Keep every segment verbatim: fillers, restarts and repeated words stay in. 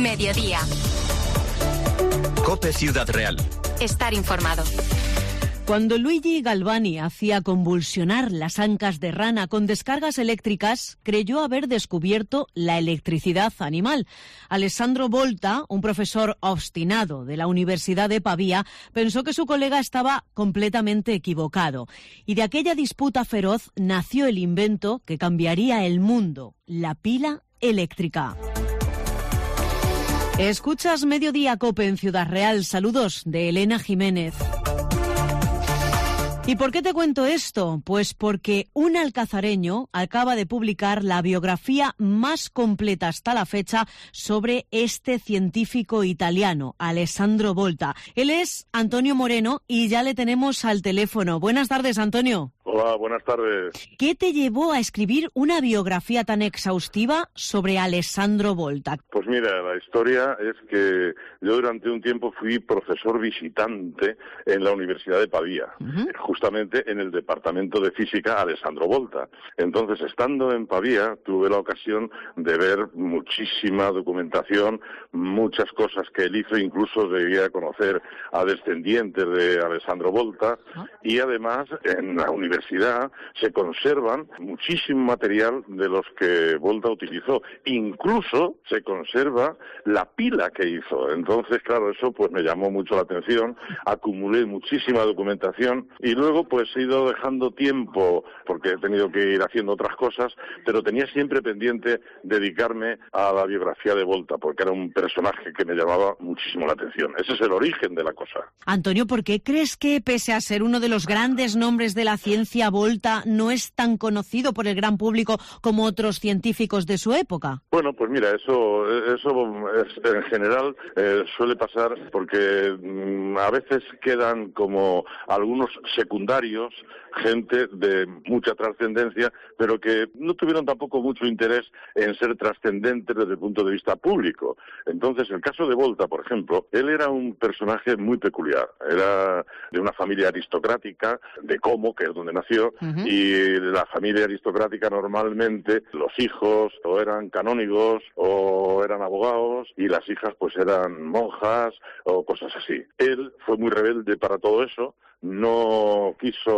mediodía. COPE Ciudad Real. Estar informado. Cuando Luigi Galvani hacía convulsionar las ancas de rana con descargas eléctricas, creyó haber descubierto la electricidad animal. Alessandro Volta, un profesor obstinado de la Universidad de Pavía, pensó que su colega estaba completamente equivocado. Y de aquella disputa feroz nació el invento que cambiaría el mundo, la pila eléctrica. Escuchas Mediodía COPE en Ciudad Real. Saludos de Elena Jiménez. ¿Y por qué te cuento esto? Pues porque un alcazareño acaba de publicar la biografía más completa hasta la fecha sobre este científico italiano, Alessandro Volta. Él es Antonio Moreno y ya le tenemos al teléfono. Buenas tardes, Antonio. Hola, buenas tardes. ¿Qué te llevó a escribir una biografía tan exhaustiva sobre Alessandro Volta? Pues mira, la historia es que yo durante un tiempo fui profesor visitante en la Universidad de Pavía, uh-huh. justamente en el departamento de física Alessandro Volta. Entonces, estando en Pavía, tuve la ocasión de ver muchísima documentación, muchas cosas que él hizo, incluso llegué a conocer a descendientes de Alessandro Volta, uh-huh. y además en la universidad se conservan muchísimo material de los que Volta utilizó. Incluso se conserva la pila que hizo. Entonces, claro, eso pues me llamó mucho la atención. Acumulé muchísima documentación y luego pues he ido dejando tiempo porque he tenido que ir haciendo otras cosas, pero tenía siempre pendiente dedicarme a la biografía de Volta porque era un personaje que me llamaba muchísimo la atención. Ese es el origen de la cosa. Antonio, ¿por qué crees que, pese a ser uno de los grandes nombres de la ciencia, Volta no es tan conocido por el gran público como otros científicos de su época? Bueno, pues mira, eso eso es, en general eh, suele pasar porque mm, a veces quedan como algunos secundarios, gente de mucha trascendencia, pero que no tuvieron tampoco mucho interés en ser trascendentes desde el punto de vista público. Entonces, el caso de Volta, por ejemplo, él era un personaje muy peculiar. Era de una familia aristocrática, de Como, que es donde nació, uh-huh. y la familia aristocrática normalmente, los hijos o eran canónigos o eran abogados, y las hijas pues eran monjas o cosas así. Él fue muy rebelde para todo eso, no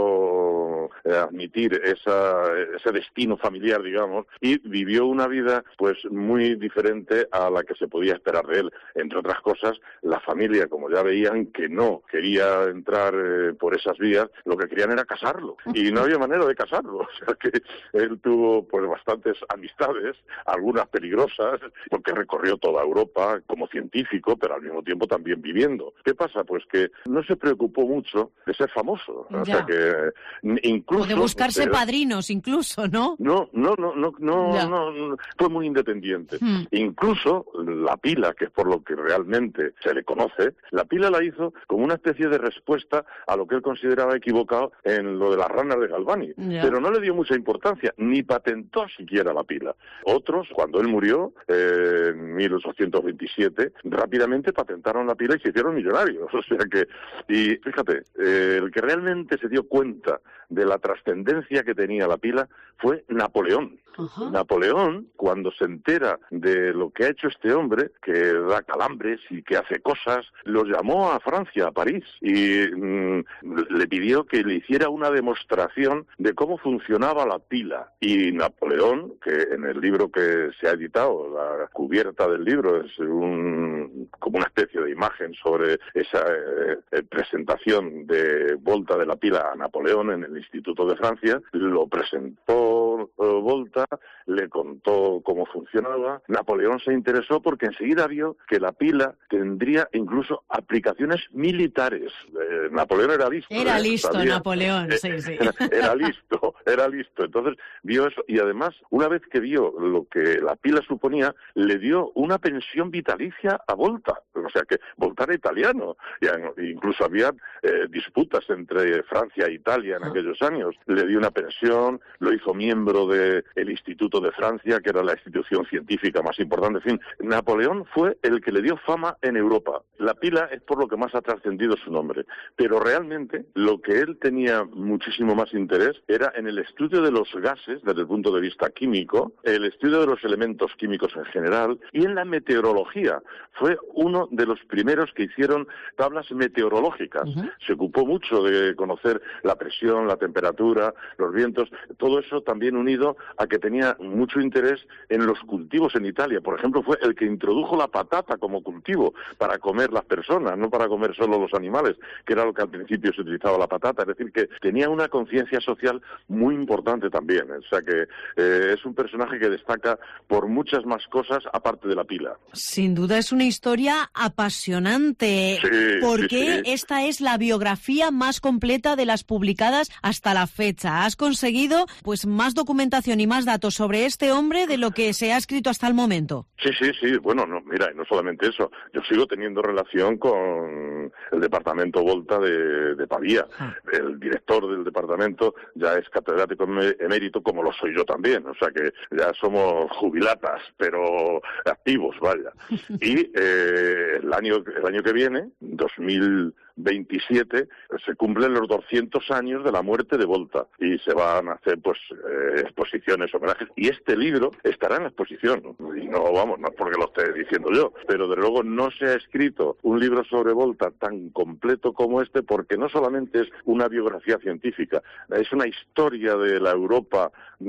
quiso admitir esa, ese destino familiar, digamos, y vivió una vida pues muy diferente a la que se podía esperar de él. Entre otras cosas, la familia, como ya veían que no quería entrar eh, por esas vías, lo que querían era casarlo, y no había manera de casarlo. O sea que él tuvo pues bastantes amistades, algunas peligrosas, porque recorrió toda Europa como científico, pero al mismo tiempo también viviendo. ¿Qué pasa? Pues que no se preocupó mucho de ser famoso, o ya. sea que incluso... O de buscarse era, padrinos, incluso, ¿no? No, no, no, no, no, no, fue muy independiente. Hmm. Incluso la pila, que es por lo que realmente se le conoce, la pila la hizo como una especie de respuesta a lo que él consideraba equivocado en lo de las ranas de Galvani, ya. pero no le dio mucha importancia, ni patentó siquiera la pila. Otros, cuando él murió, eh, en mil ochocientos veintisiete, rápidamente patentaron la pila y se hicieron millonarios. O sea que, y fíjate, eh, el que realmente se dio cuenta de la trascendencia que tenía la pila fue Napoleón. Uh-huh. Napoleón, cuando se entera de lo que ha hecho este hombre, que da calambres y que hace cosas, lo llamó a Francia, a París, y mmm, le pidió que le hiciera una demostración de cómo funcionaba la pila. Y Napoleón, que en el libro que se ha editado, la cubierta del libro es un, como una especie de imagen sobre esa eh, presentación de Volta de la pila a Napoleón en el Instituto de Francia, lo presentó eh, Volta, le contó cómo funcionaba. Napoleón se interesó porque enseguida vio que la pila tendría incluso aplicaciones militares. Eh, Napoleón era listo. Era ¿eh? listo, Sabía. Napoleón, sí, sí. Era, era listo, era listo. Entonces vio eso y además, una vez que vio lo que la pila suponía, le dio una pensión vitalicia a Volta. O sea que Volta era italiano. Y incluso había eh, disputas entre Francia e Italia en aquellos años. Le dio una pensión, lo hizo miembro miembro del Instituto de Francia, que era la institución científica más importante. En fin, Napoleón fue el que le dio fama en Europa. La pila es por lo que más ha trascendido su nombre, pero realmente lo que él tenía muchísimo más interés era en el estudio de los gases desde el punto de vista químico, el estudio de los elementos químicos en general y en la meteorología. Fue uno de los primeros que hicieron tablas meteorológicas. Uh-huh. Se ocupó mucho de conocer la presión, la temperatura, los vientos, todo eso también unido a que tenía mucho interés en los cultivos en Italia. Por ejemplo, fue el que introdujo la patata como cultivo para comer las personas, no para comer solo los animales, que era lo que al principio se utilizaba la patata. Es decir, que tenía una conciencia social muy importante también. O sea que eh, es un personaje que destaca por muchas más cosas aparte de la pila. Sin duda es una historia apasionante. Sí, ¿Por sí, qué sí. esta es la biografía más completa de las publicadas hasta la fecha? Has conseguido pues más documentación y más datos sobre este hombre de lo que se ha escrito hasta el momento. Sí, sí, sí. Bueno, no, mira, y no solamente eso. Yo sigo teniendo relación con el departamento Volta de, de Pavía. Ah. El director del departamento ya es catedrático emérito, como lo soy yo también. O sea que ya somos jubilatas, pero activos, vaya. Y eh, el año el año que viene, dos mil veintisiete, se cumplen los doscientos años de la muerte de Volta y se van a hacer pues eh, exposiciones, homenajes, y este libro estará en la exposición. Y no, vamos, no es porque lo esté diciendo yo, pero de luego no se ha escrito un libro sobre Volta tan completo como este, porque no solamente es una biografía científica, es una historia de la Europa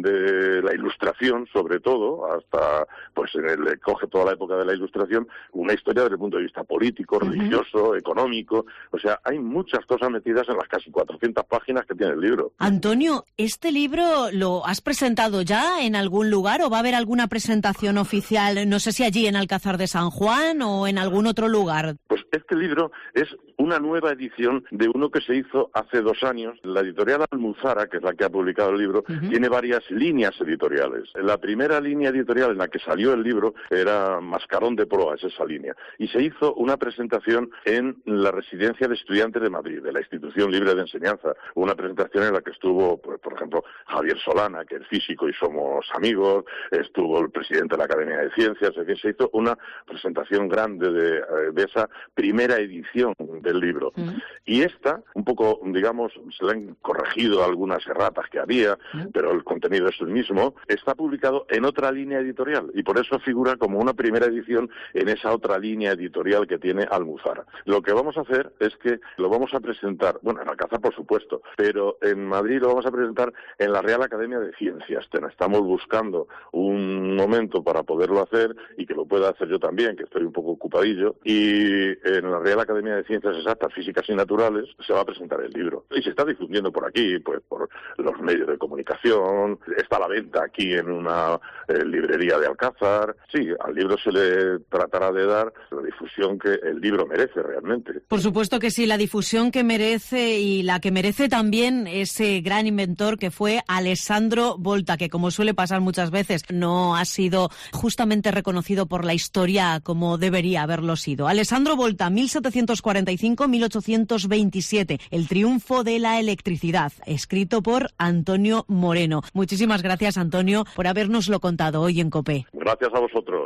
de la Ilustración, sobre todo, hasta, pues en el, coge toda la época de la Ilustración, una historia desde el punto de vista político, uh-huh. religioso, económico. O sea, hay muchas cosas metidas en las casi cuatrocientas páginas que tiene el libro. Antonio, ¿este libro lo has presentado ya en algún lugar o va a haber alguna presentación oficial, no sé si allí en Alcázar de San Juan o en algún otro lugar? Pues este libro es una nueva edición de uno que se hizo hace dos años. La editorial Almuzara, que es la que ha publicado el libro, uh-huh. tiene varias líneas editoriales. La primera línea editorial en la que salió el libro era Mascarón de Proa, es esa línea. Y se hizo una presentación en la residencia de estudiantes de Madrid, de la Institución Libre de Enseñanza. Una presentación en la que estuvo, pues, por ejemplo, Javier Solana, que es físico y somos amigos, estuvo el presidente de la Academia de Ciencias, es decir, se hizo una presentación grande de, de esa primera edición del libro. Uh-huh. Y esta, un poco, digamos, se le han corregido algunas erratas que había, uh-huh. pero el contenido es el mismo, está publicado en otra línea editorial y por eso figura como una primera edición en esa otra línea editorial que tiene Almuzara. Lo que vamos a hacer es que lo vamos a presentar, bueno, en Alcázar por supuesto, pero en Madrid lo vamos a presentar en la Real Academia de Ciencias. Estamos buscando un momento para poderlo hacer y que lo pueda hacer yo también, que estoy un poco ocupadillo, y en la Real Academia de Ciencias Exactas, Físicas y Naturales se va a presentar el libro. Y se está difundiendo por aquí, pues por los medios de comunicación, está a la venta aquí en una eh, librería de Alcázar. Sí, al libro se le tratará de dar la difusión que el libro merece realmente. Por supuesto que sí, la difusión que merece y la que merece también ese gran inventor que fue Alessandro Volta, que como suele pasar muchas veces, no ha sido justamente reconocido por la historia como debería haberlo sido. Alessandro Volta, mil setecientos cuarenta y cinco a mil ochocientos veintisiete, El triunfo de la electricidad, escrito por Antonio Moreno. Muchísimas gracias, Antonio, por habérnoslo contado hoy en COPE. Gracias a vosotros.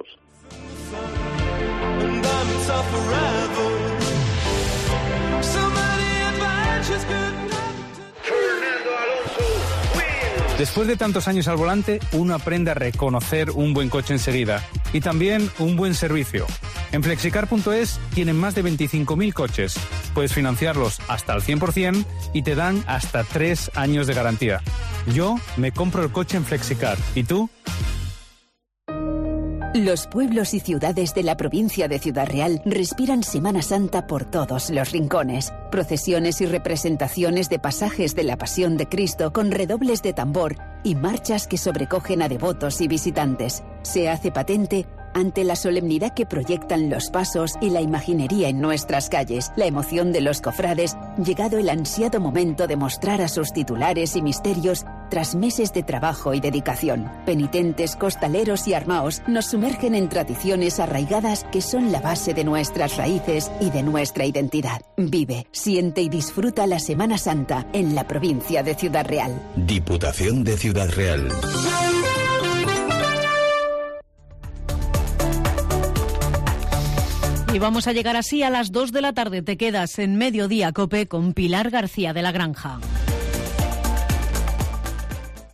Después de tantos años al volante, uno aprende a reconocer un buen coche enseguida y también un buen servicio. En flexicar punto es tienen más de veinticinco mil coches. Puedes financiarlos hasta al cien por ciento y te dan hasta tres años de garantía. Yo me compro el coche en Flexicar. ¿Y tú? Los pueblos y ciudades de la provincia de Ciudad Real respiran Semana Santa por todos los rincones. Procesiones y representaciones de pasajes de la Pasión de Cristo con redobles de tambor y marchas que sobrecogen a devotos y visitantes. Se hace patente ante la solemnidad que proyectan los pasos y la imaginería en nuestras calles, la emoción de los cofrades, llegado el ansiado momento de mostrar a sus titulares y misterios Tras meses de trabajo y dedicación, penitentes, costaleros y armaos nos sumergen en tradiciones arraigadas que son la base de nuestras raíces y de nuestra identidad. Vive, siente y disfruta la Semana Santa en la provincia de Ciudad Real. Diputación de Ciudad Real. Y vamos a llegar así a las dos de la tarde. Te quedas en Mediodía Cope con Pilar García de la Granja.